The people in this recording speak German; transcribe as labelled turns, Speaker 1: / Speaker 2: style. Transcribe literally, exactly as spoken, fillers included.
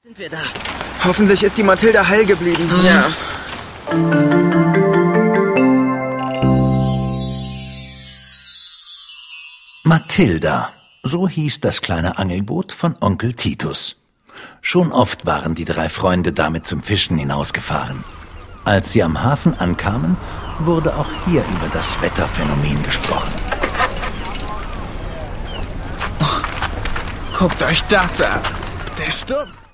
Speaker 1: Sind wir da?
Speaker 2: Hoffentlich ist die Mathilda heil geblieben.
Speaker 1: Mhm. Ja.
Speaker 3: Mathilda, so hieß das kleine Angelboot von Onkel Titus. Schon oft waren die drei Freunde damit zum Fischen hinausgefahren. Als sie am Hafen ankamen, wurde auch hier über das Wetterphänomen gesprochen.
Speaker 1: Oh, guckt euch das an. Der Sturm...